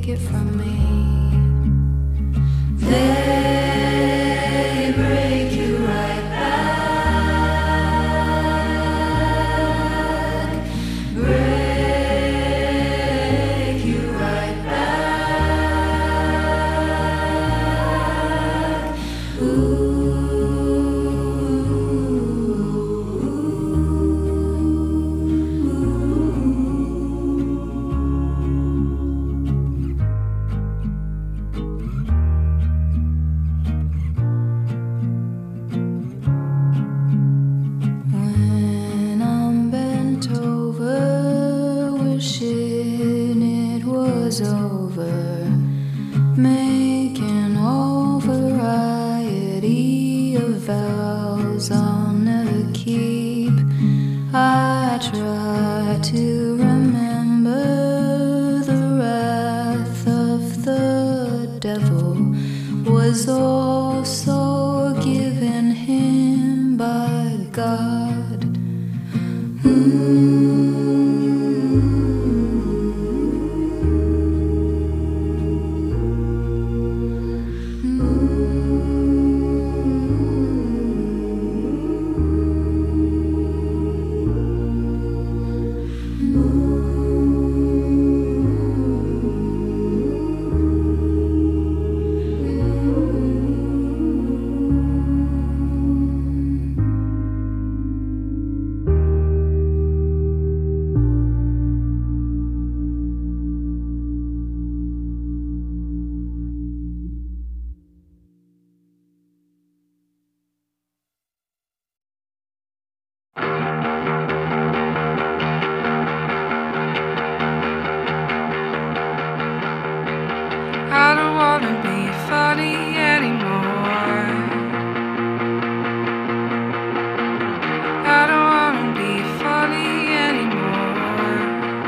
it from me. They break you right back, break you right back. Ooh. Over, making all variety of vows I'll never keep. I try to remember the wrath of the devil was also given him by God. I don't wanna be funny anymore. I don't wanna be funny anymore.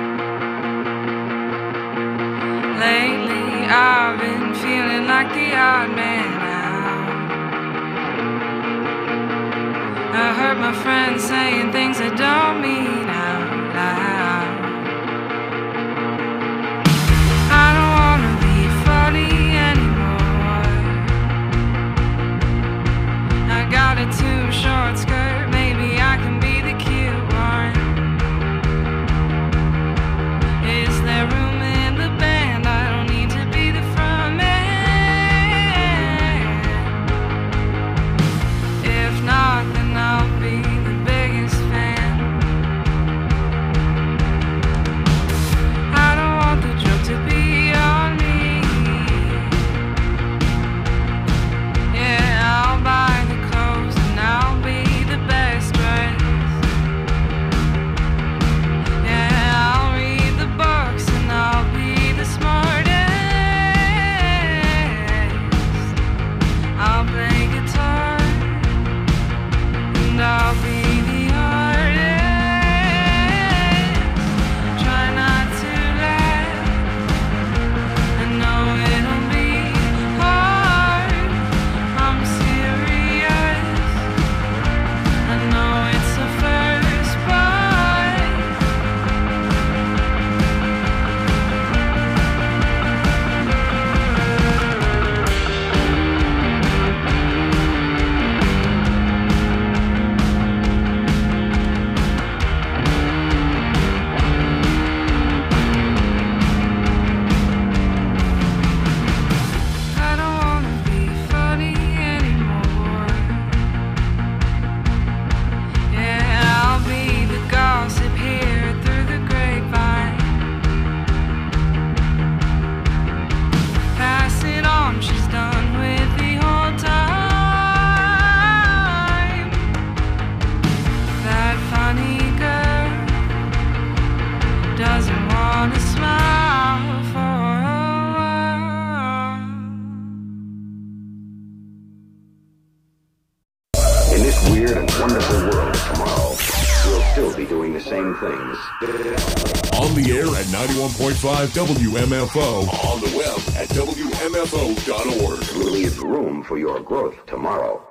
Lately I've been feeling like the odd man out. I heard my friends saying things I don't mean out loud. I don't wanna be funny anymore. I got a too short skirt, maybe I can be the cute one. Is there room in the band? I don't need to be the front man. If not, then I'll be the biggest fan. I don't want the joke to be on me. Yeah, I'll buy the clothes and I'll be the best dressed. Yeah, I'll read the books and I'll be the smartest. I'll play guitar and I'll be the artist. Try not to laugh, I know it'll be hard. I'm serious, I know it's the first part. I don't wanna be funny anymore. Yeah, I'll be the gossip here through the grapevine. Pass it on, she's done with the whole time. That funny girl doesn't wanna smile for a while. In this weird and wonderful world tomorrow, we'll still be doing the same things. On the air at 91.5 WMFO. On the web at WMFO.org. Leave room for your growth tomorrow.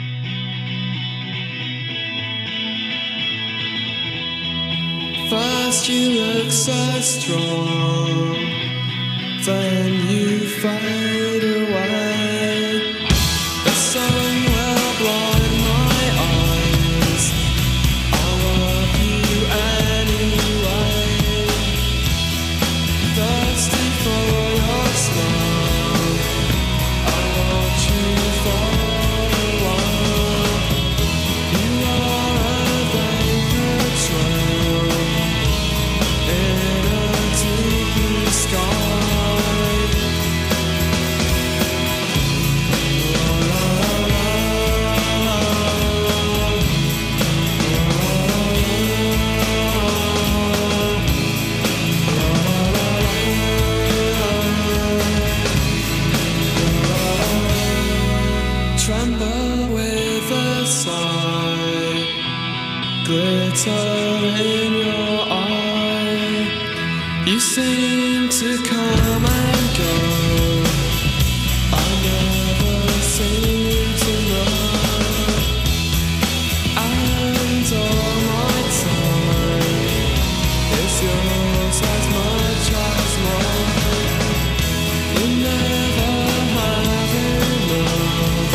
Far First you look so strong, then you fade away. The sun will blind my eyes, I love you anyway. Thirsty for your smile, I watch you fall away. You are a vapor trail in a deep blue sky. Tremble with a sigh, glitter in your eye. You seem to come and go, I never seem to know. And all my time is yours as much as mine. We never have enough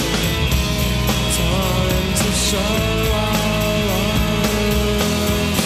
time to show our love.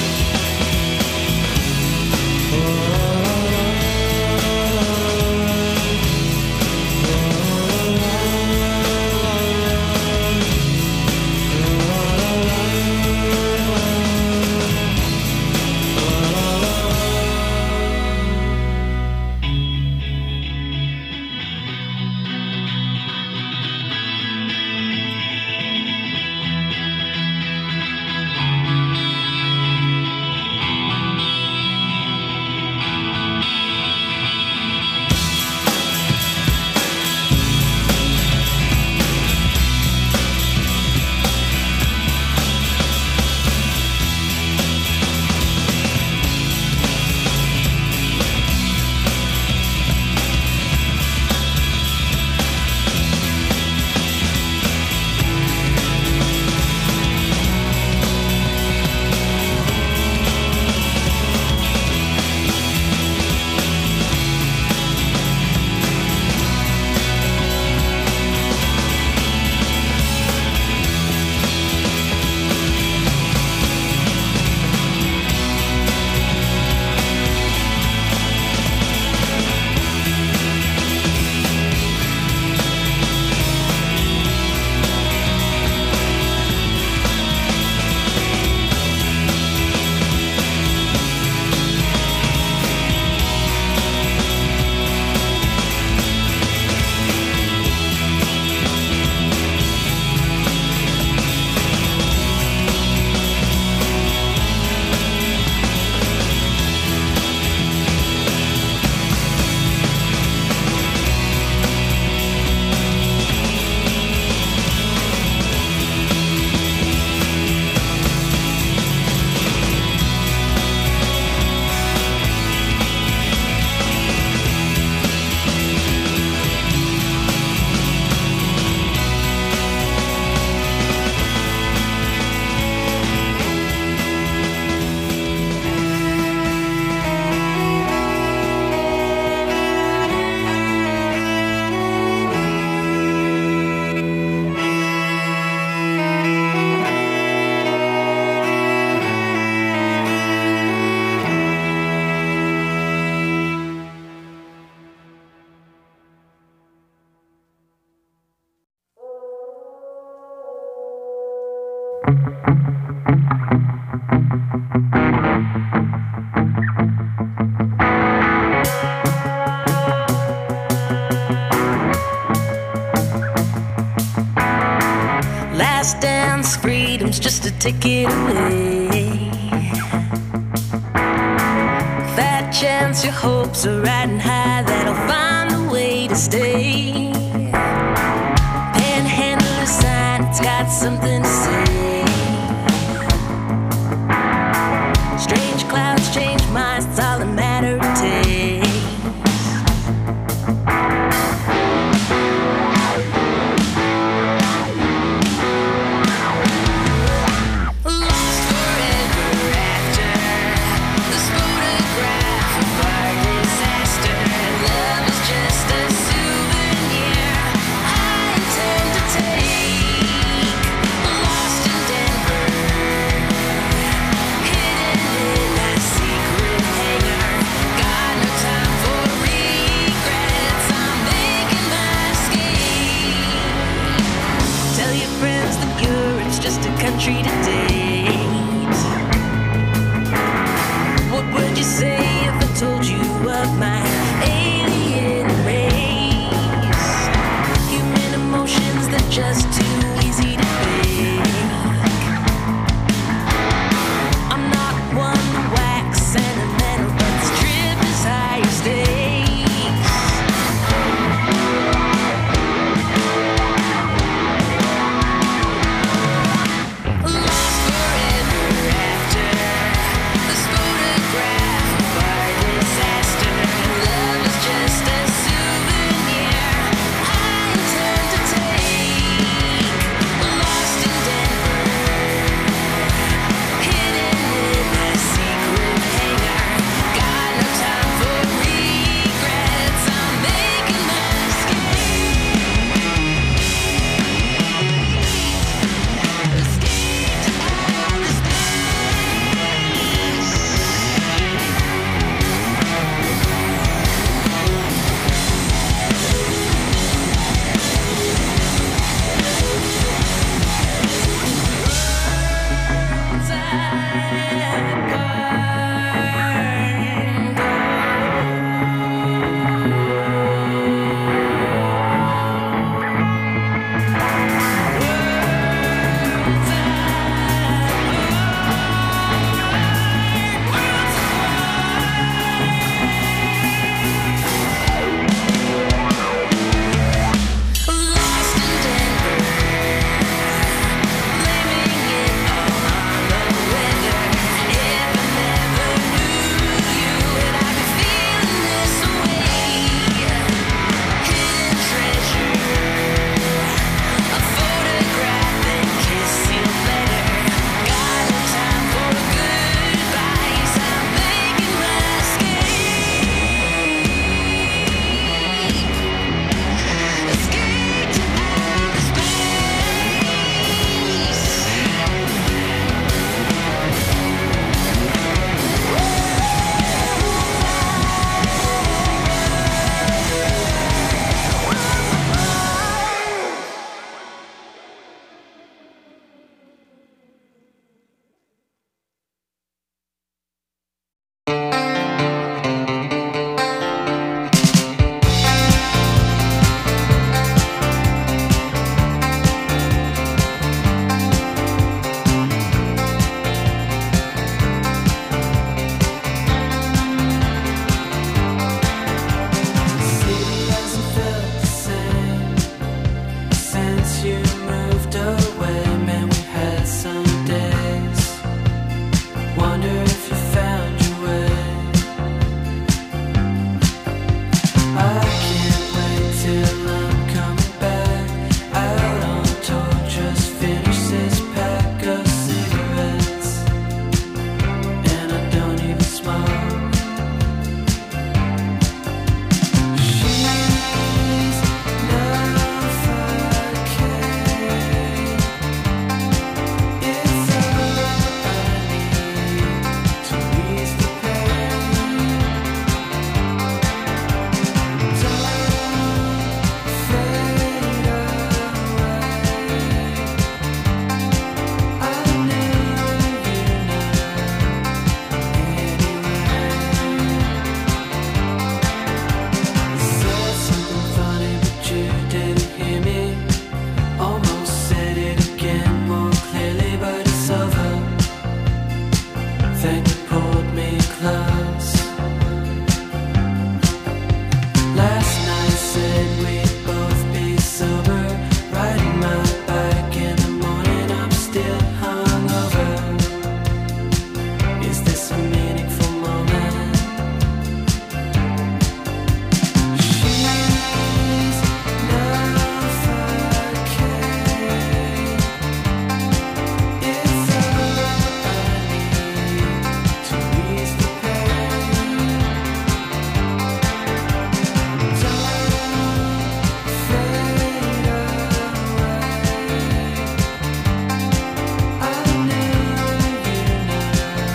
Last dance, freedom's just a ticket away. Fat chance your hopes are riding high, that I'll find a way to stay. Panhandler sign, it's got something to say. Strange clouds change minds, it's all a matter of taste. Lost forever after the Then you pulled me close. Last night said we'd both be sober. Riding my bike in the morning, I'm still hungover. Is this a meaningful moment? She's not okay. It's all I need to ease the pain. Don't fade away. I knew you now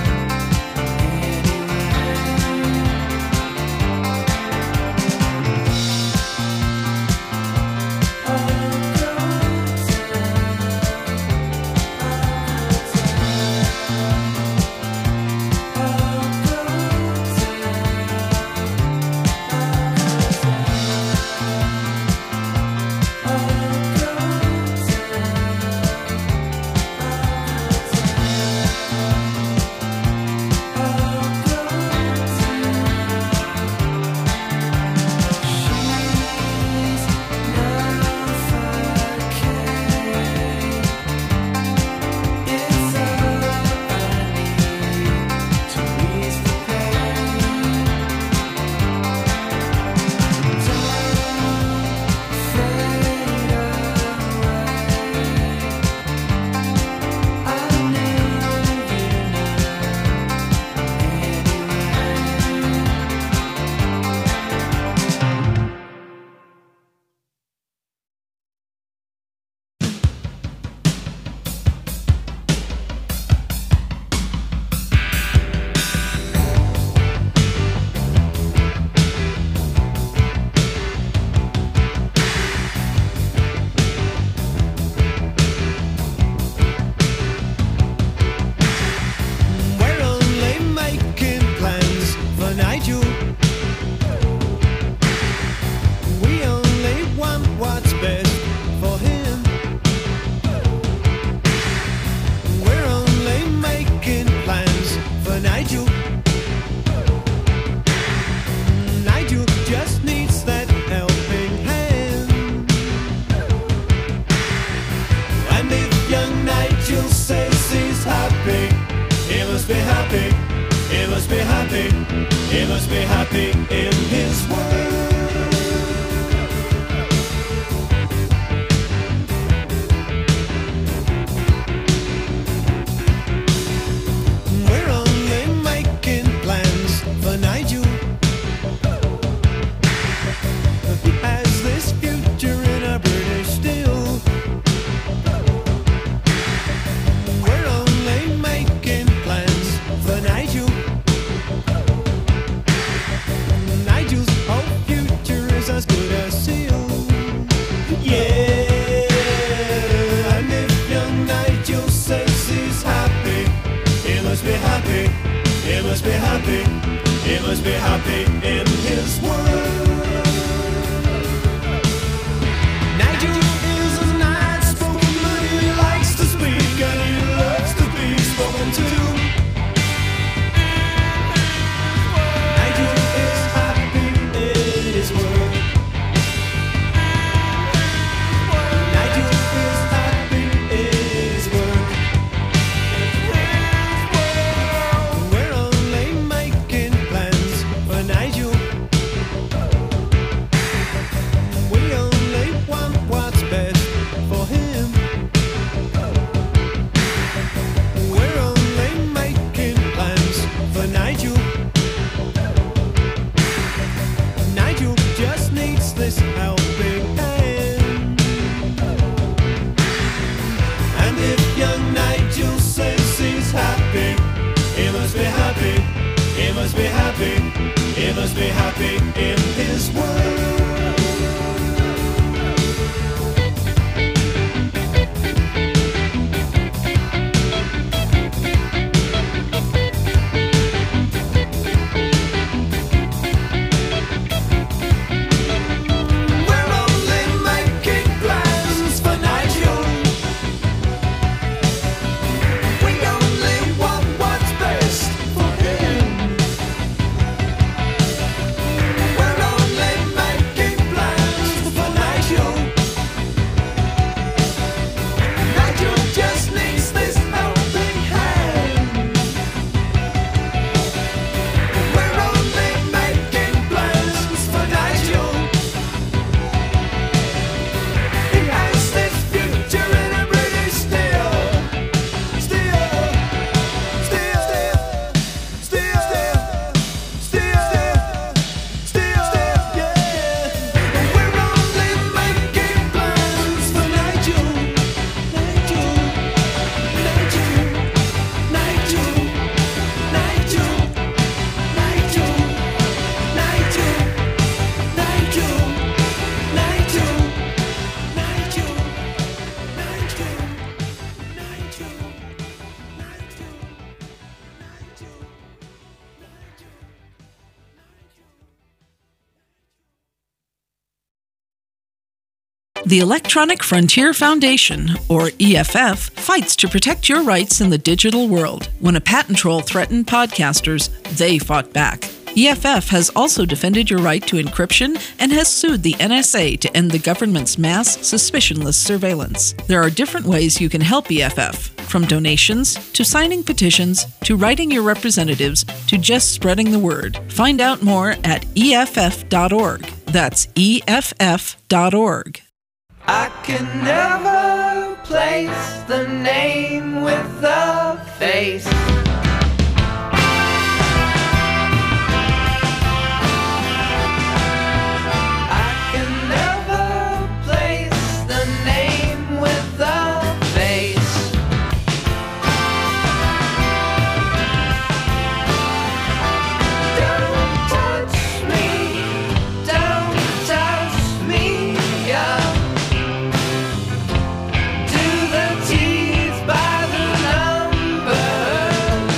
we're only making plans for Nigel. We only want what's best for him. We're only making plans for Nigel. Nigel just needs that helping hand. And if young Nigel says he's happy, he must be happy, he must be happy, he must be happy in his world. We're only making plans for Nigel. He has this future in a British steel. We're only making plans for Nigel. Nigel's whole future is as good as sealed. Yeah, and if young Nigel says he's happy, he must be happy, he must be happy, he must be happy in his world. Nigel is an outspoken man, he likes to speak and he loves to be spoken to. Nigel is happy in his world. Nigel is happy in his world. We're only making plans for Nigel. The Electronic Frontier Foundation, or EFF, fights to protect your rights in the digital world. When a patent troll threatened podcasters, they fought back. EFF has also defended your right to encryption and has sued the NSA to end the government's mass, suspicionless surveillance. There are different ways you can help EFF, from donations, to signing petitions, to writing your representatives, to just spreading the word. Find out more at EFF.org. That's EFF.org. I can never place the name with the face. I can never place the name with the face. Don't touch me, don't touch me, yeah. Do the teeth by the number.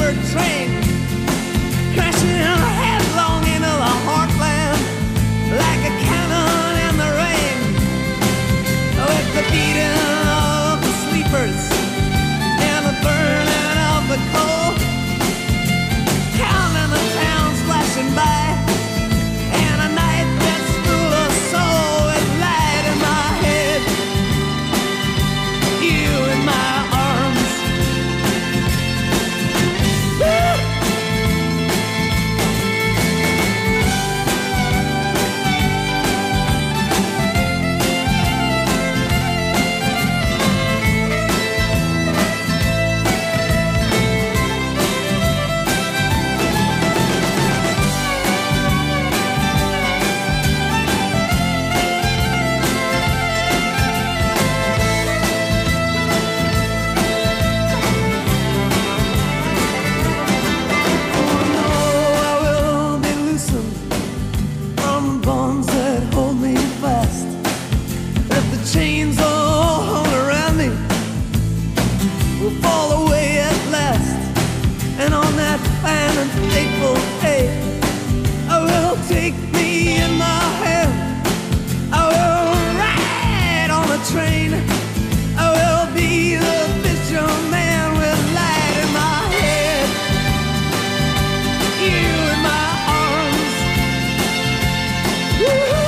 sleeper train, crashing headlong into the heartland like a cannon in the rain. With the beating of the sleepers and the burning of the coal, counting the towns flashing by, and a night that's full of soul with light in my head, you in my arms. Woo! Chains all hung around me will fall away at last, and on that fine and fateful day, I will take me in my hand. I will ride on a train. I will be the vision man with light in my head, you in my arms. Woo-hoo!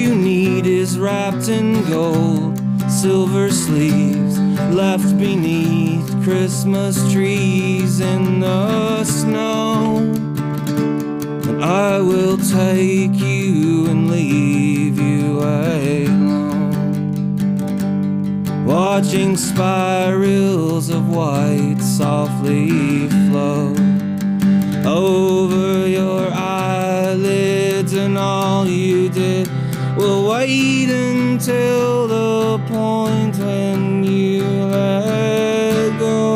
you need is wrapped in gold, silver sleeves left beneath Christmas trees in the snow. And I will take you and leave you alone, watching spirals of white softly flow over your eyelids, and all you did will wait until the point when you let go.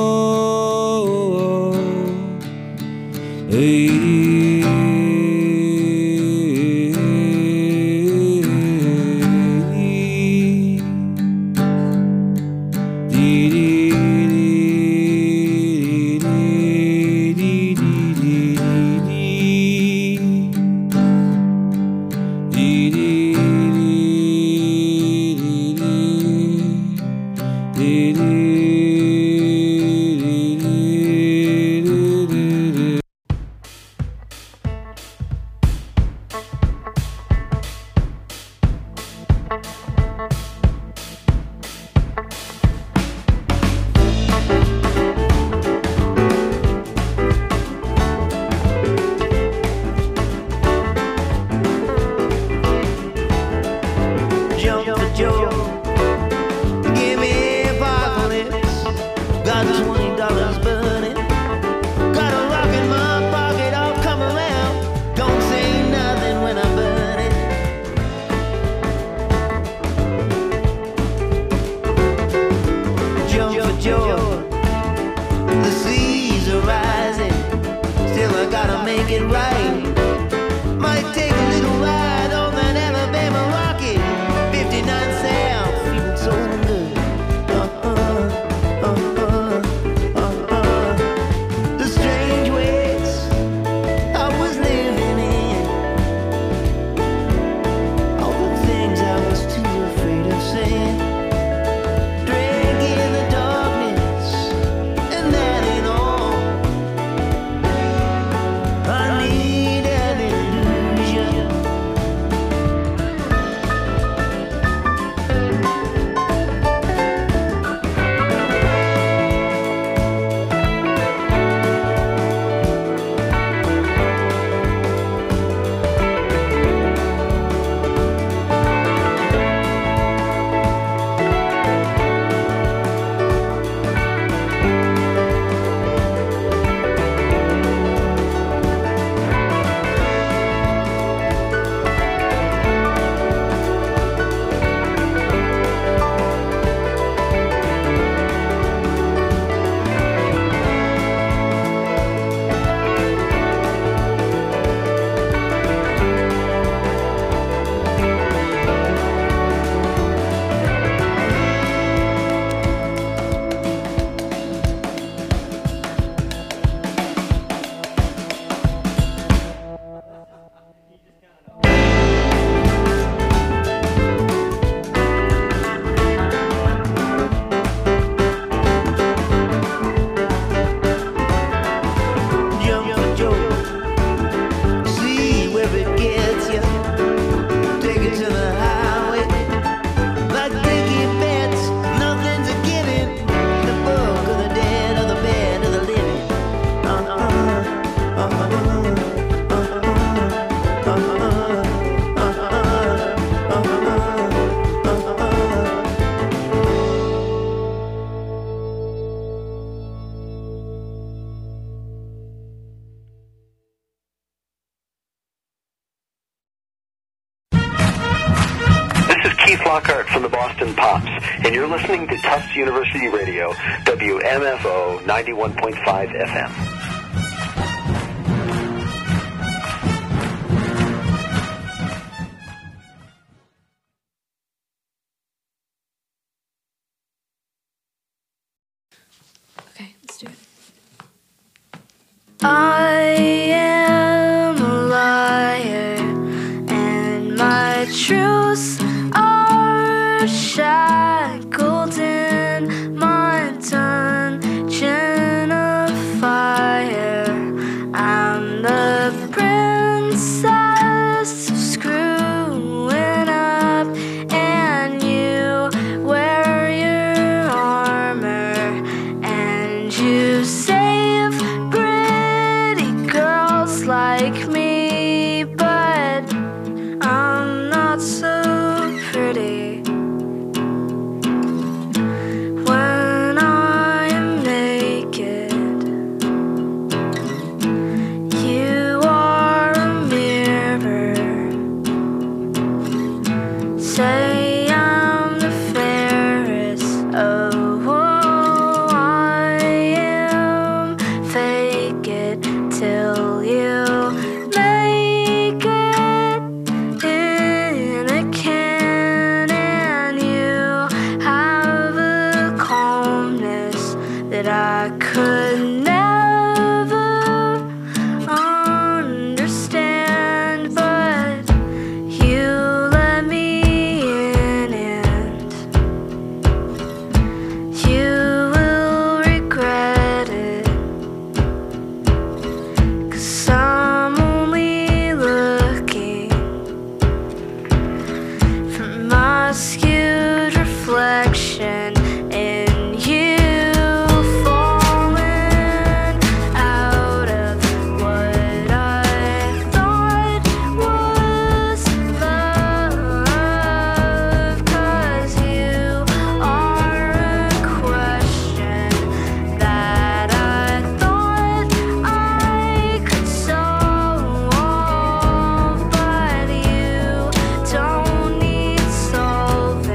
Keith Lockhart from the Boston Pops, and you're listening to Tufts University Radio, WMFO 91.5 FM. Okay, let's do it. I am a liar, and my truths are shackled in my dungeon of fire. I'm the princess of screwing say I'm the fairest. Oh, I am. Fake it till you make it in a can, and you have a calmness that I could never understand, but you let me in, and you will regret it, 'cause I'm only looking for my skewed reflection in you. Solve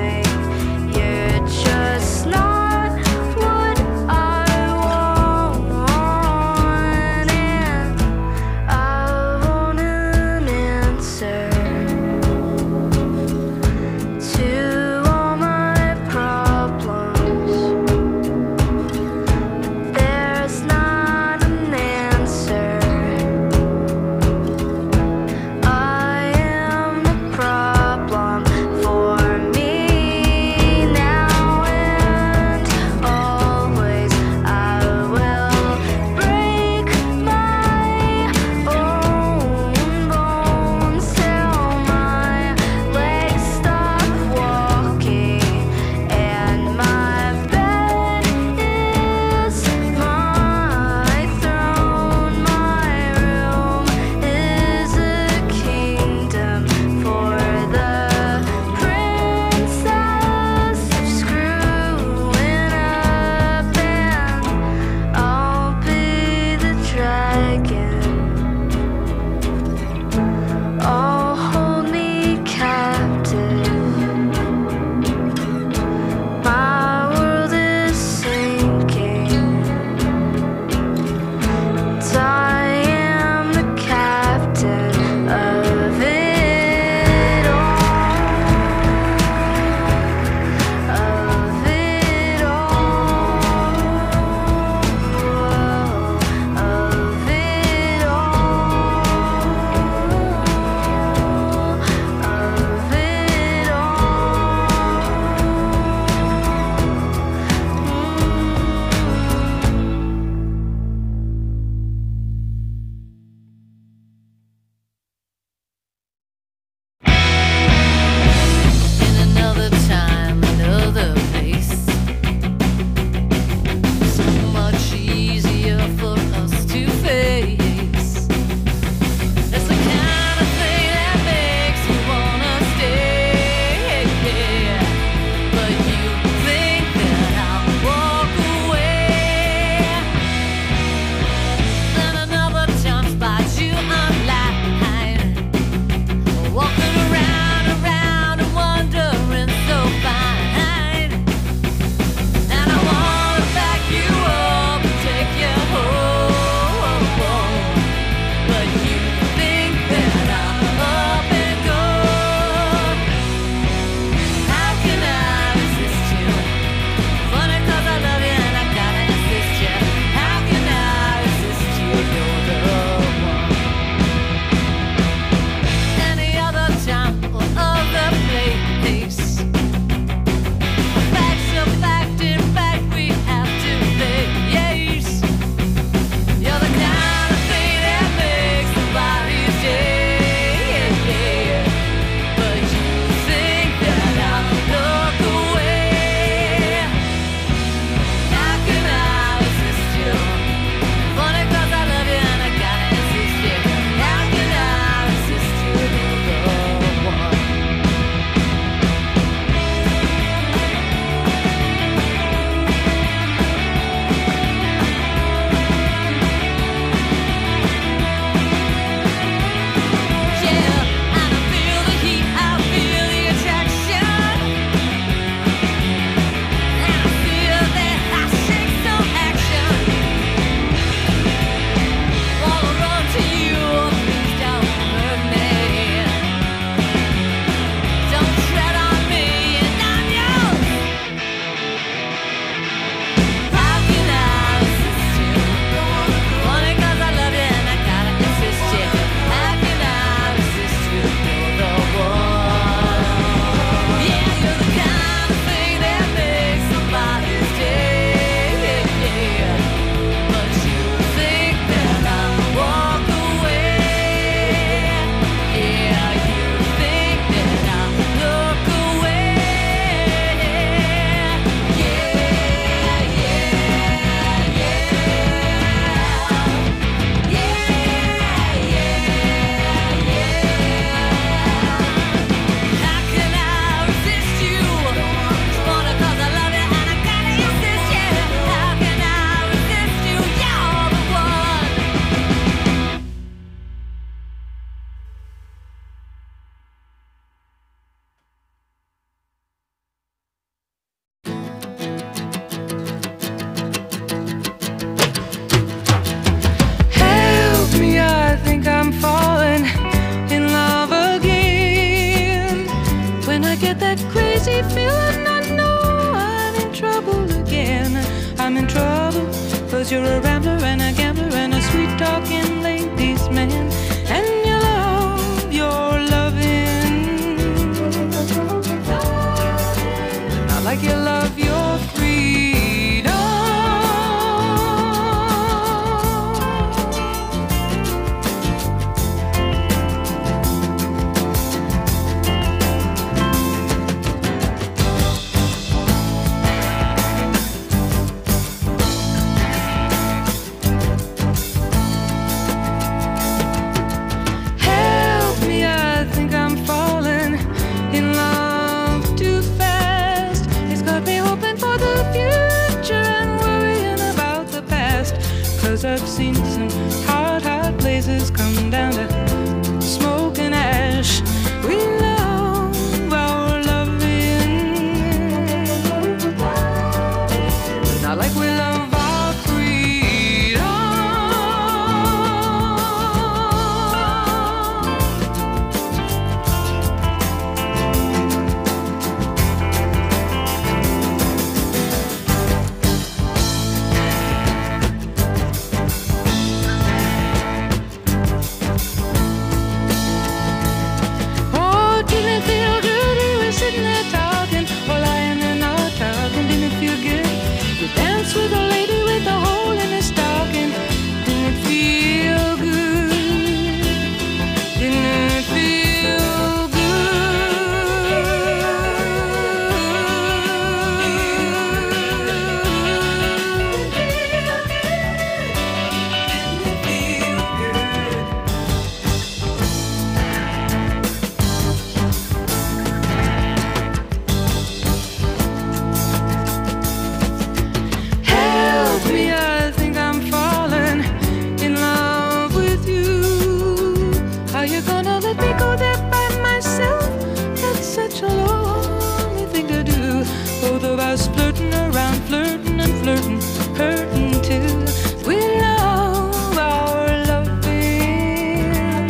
When I get that crazy feeling, I know I'm in trouble again. I'm in trouble, 'cause you're a rambler and a gambler and a sweet-talking ladies' man. And you love your loving, not like you love your freedom. I've seen some hot, hot blazes come down to smoke and ash. We love our loving, not like we love our freedom. With a lady with a hole in his stocking, didn't it feel good? Didn't it feel flirting around, flirting and flirting, hurting too. We love our loving,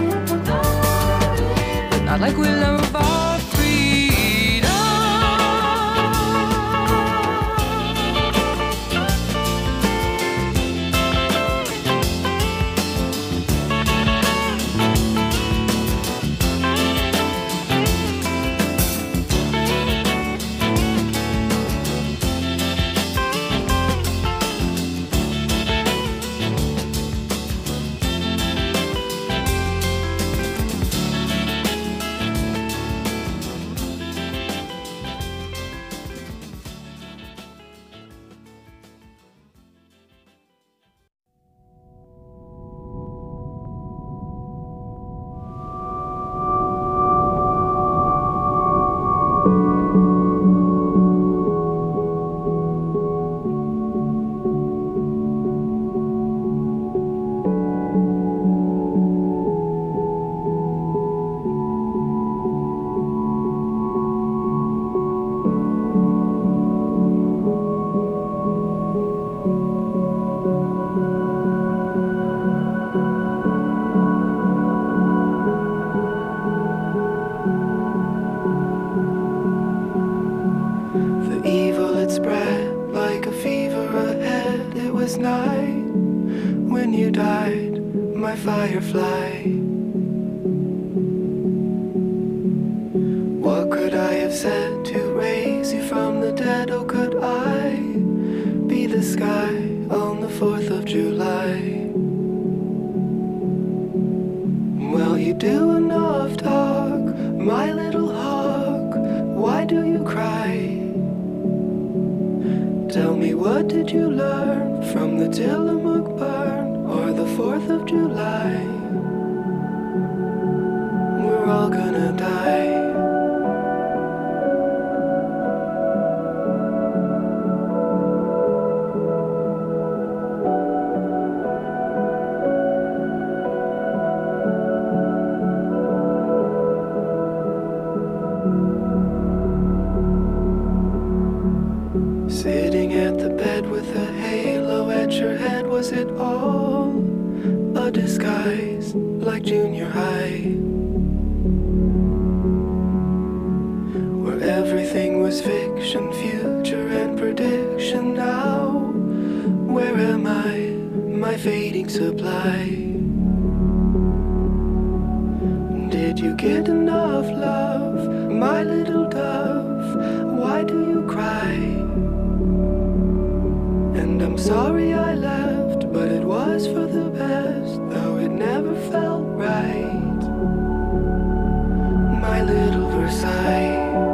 not like we love our freedom. Firefly, what could I have said to raise you from the dead? Oh, could I be the sky on the 4th of July? Well, you do enough talk, my little hawk. Why do you cry? Tell me, what did you learn from the Tillamook burn or the 4th of July? We're all gonna die. Sitting at the bed with a halo at your head, was it all a disguise like junior high? everything was fiction, future and prediction. Now, where am I? My fading supply. Did you get enough love, my little dove? Why do you cry? And I'm sorry I left, but it was for the best, though it never felt right. My little Versailles.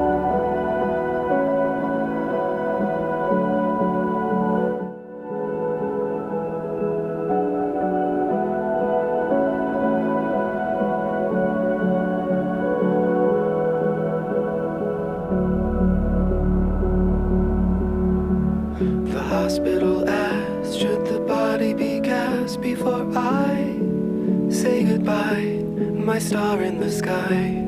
Hospital asked, should the body be cast before I say goodbye, my star in the sky?